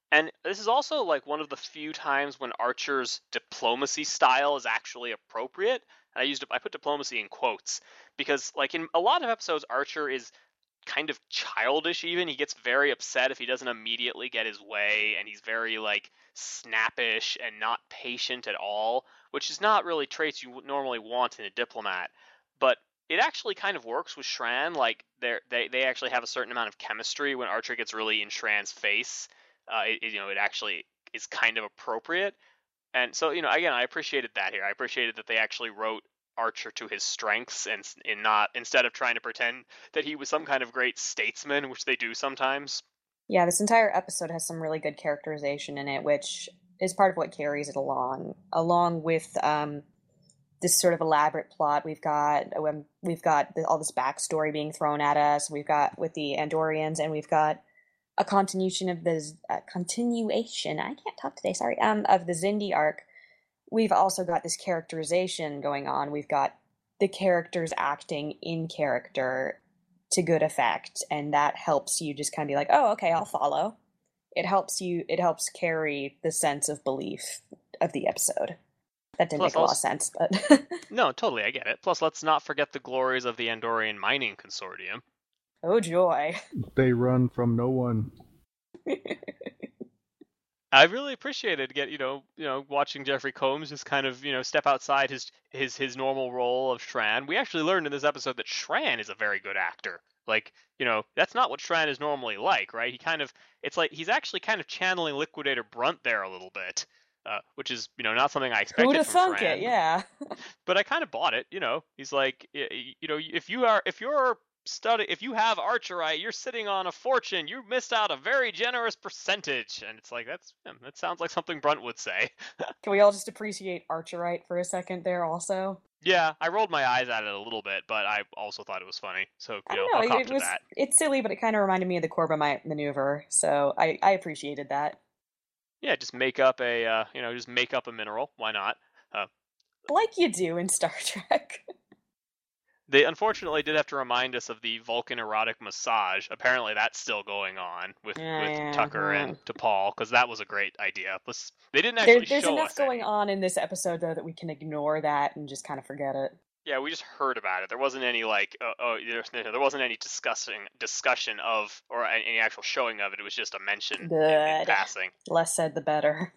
And this is also like one of the few times when Archer's diplomacy style is actually appropriate. And I used I put diplomacy in quotes because like in a lot of episodes, Archer is kind of childish even. He gets very upset if he doesn't immediately get his way, and he's very like snappish and not patient at all, which is not really traits you normally want in a diplomat. But it actually kind of works with Shran. Like they they actually have a certain amount of chemistry when Archer gets really in Shran's face. Uh, it, it, you know, it actually is kind of appropriate. And so, you know, again, I appreciated that here. I appreciated that they actually wrote Archer to his strengths and, and not instead of trying to pretend that he was some kind of great statesman, which they do sometimes. Yeah, this entire episode has some really good characterization in it, which is part of what carries it along, along with um, this sort of elaborate plot. We've got um, we've got all this backstory being thrown at us. We've got with the Andorians, and we've got a continuation of the uh, continuation. I can't talk today. Sorry. Um, of the Xindi arc. We've also got this characterization going on. We've got the characters acting in character to good effect, and that helps you just kind of be like, "Oh, okay, I'll follow." It helps you. It helps carry the sense of belief of the episode. That didn't Plus, make a lot of sense, but no, totally, I get it. Plus, let's not forget the glories of the Andorian Mining Consortium. Oh joy! They run from no one. I really appreciated get you know you know watching Jeffrey Combs just kind of you know step outside his his his normal role of Shran. We actually learned in this episode that Shran is a very good actor. Like you know that's not what Shran is normally like, right? He kind of it's like he's actually kind of channeling Liquidator Brunt there a little bit, uh, which is you know not something I expected. Who'd have from thunk Shran. it? Yeah. But I kind of bought it. You know, he's like you know if you are if you're study if you have Archerite, you're sitting on a fortune. You missed out a very generous percentage, and it's like that's that sounds like something Brunt would say. Can we all just appreciate Archerite for a second there, also? Yeah, I rolled my eyes at it a little bit, but I also thought it was funny. So you I know, don't know, I'll cop it to was that. it's silly, but it kind of reminded me of the Corbomite maneuver, so I I appreciated that. Yeah, just make up a uh, you know just make up a mineral. Why not? Uh, like you do in Star Trek. They unfortunately did have to remind us of the Vulcan erotic massage. Apparently, that's still going on with, yeah, with yeah, Tucker yeah. and T'Pol, because that was a great idea. Let's, they didn't actually there, there's show enough us going any. on in this episode, though, that we can ignore that and just kind of forget it. Yeah, we just heard about it. There wasn't any like, uh, oh, there, there wasn't any discussing discussion of or any actual showing of it. It was just a mention in, in passing. Less said, the better.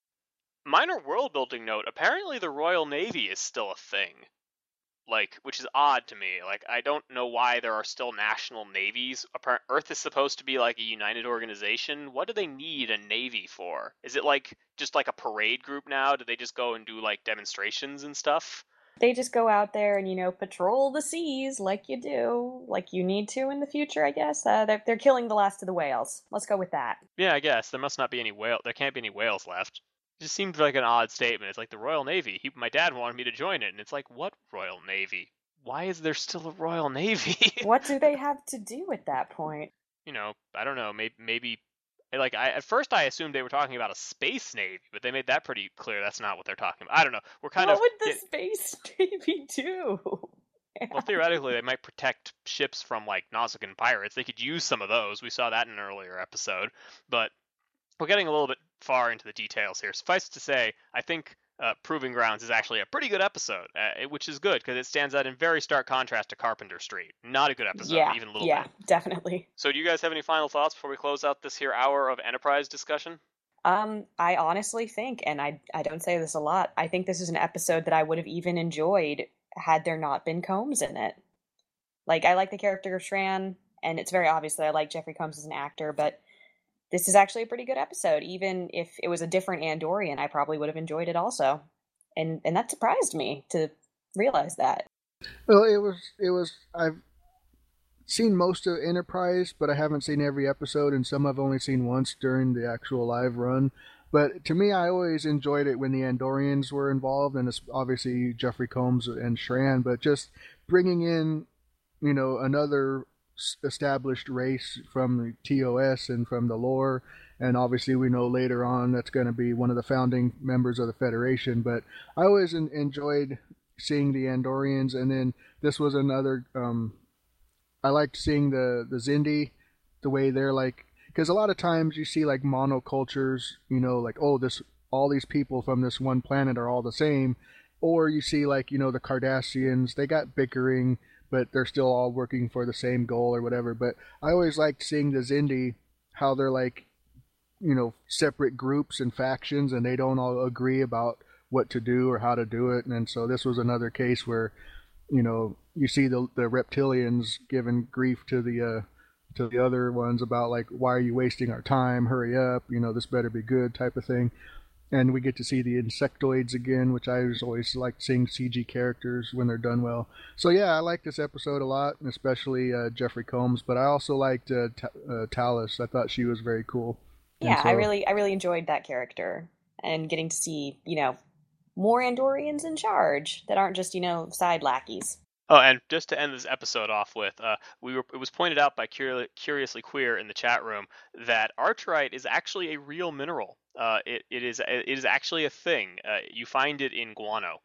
Minor world building note: apparently, the Royal Navy is still a thing. Like, which is odd to me. Like, I don't know why there are still national navies. Earth is supposed to be like a united organization. What do they need a navy for? Is it like just like a parade group now? Do they just go and do like demonstrations and stuff? They just go out there and, you know, patrol the seas like you do, like you need to in the future, I guess. Uh, they're, they're killing the last of the whales. Let's go with that. Yeah, I guess. There must not be any whale. There can't be any whales left. It just seemed like an odd statement. It's like the Royal Navy. He, my dad wanted me to join it, and it's like, what Royal Navy? Why is there still a Royal Navy? What do they have to do at that point? You know, I don't know. Maybe, maybe, like, I at first I assumed they were talking about a space navy, but they made that pretty clear. That's not what they're talking about. I don't know. We're kind what of. What would the get, space navy do? Well, theoretically, they might protect ships from like Nausicaan pirates. They could use some of those. We saw that in an earlier episode, but. We're getting a little bit far into the details here. Suffice to say, I think uh, Proving Grounds is actually a pretty good episode, uh, which is good because it stands out in very stark contrast to Carpenter Street. Not a good episode, yeah, even a little yeah, bit. Yeah, definitely. So do you guys have any final thoughts before we close out this here hour of Enterprise discussion? Um, I honestly think, and I, I don't say this a lot, I think this is an episode that I would have even enjoyed had there not been Combs in it. Like, I like the character of Shran, and it's very obvious that I like Jeffrey Combs as an actor, but this is actually a pretty good episode. Even if it was a different Andorian, I probably would have enjoyed it also. And and that surprised me to realize that. Well, it was it was I've seen most of Enterprise, but I haven't seen every episode, and some I've only seen once during the actual live run. But to me, I always enjoyed it when the Andorians were involved, and it's obviously Jeffrey Combs and Shran, but just bringing in, you know, another established race from the T O S and from the lore, and obviously we know later on that's going to be one of the founding members of the Federation, but I always en- enjoyed seeing the Andorians, and then this was another um, I liked seeing the, the Xindi, the way they're like because a lot of times you see like monocultures, you know, like, oh, this all these people from this one planet are all the same, or you see like, you know, the Cardassians, they got bickering, but they're still all working for the same goal or whatever. But I always liked seeing the Xindi, how they're like, you know, separate groups and factions, and they don't all agree about what to do or how to do it. And so this was another case where, you know, you see the the reptilians giving grief to the uh, to the other ones about like, why are you wasting our time? Hurry up, you know, this better be good type of thing. And we get to see the insectoids again, which I was always like seeing C G characters when they're done well. So yeah, I like this episode a lot, and especially uh, Jeffrey Combs. But I also liked uh, T- uh, Talos. I thought she was very cool. Yeah, so, I really, I really enjoyed that character and getting to see, you know, more Andorians in charge that aren't just, you know, side lackeys. Oh, and just to end this episode off with, uh, we were it was pointed out by Curi- Curiously Queer in the chat room that archerite is actually a real mineral. Uh, it it is it is actually a thing. Uh, you find it in guano.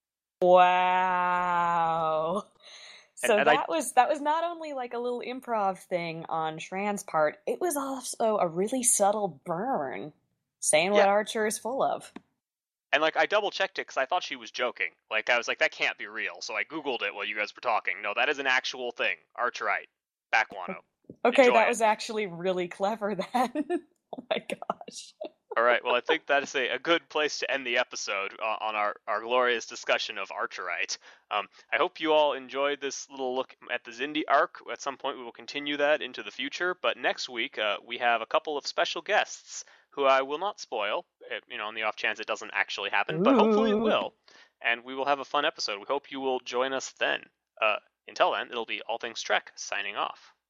Wow. So and, and that I, was that was not only like a little improv thing on Shran's part, it was also a really subtle burn, saying what yeah. Archer is full of. And like I double checked it because I thought she was joking. Like I was like, that can't be real. So I googled it while you guys were talking. No, that is an actual thing. Archerite, back guano. Okay, Enjoy that it. was actually really clever then. Oh my gosh. All right, well, I think that is a, a good place to end the episode uh, on our, our glorious discussion of Archerite. Um, I hope you all enjoyed this little look at the Xindi arc. At some point, we will continue that into the future. But next week, uh, we have a couple of special guests who I will not spoil, you know, on the off chance it doesn't actually happen, but hopefully it will. And we will have a fun episode. We hope you will join us then. Uh, until then, it'll be All Things Trek signing off.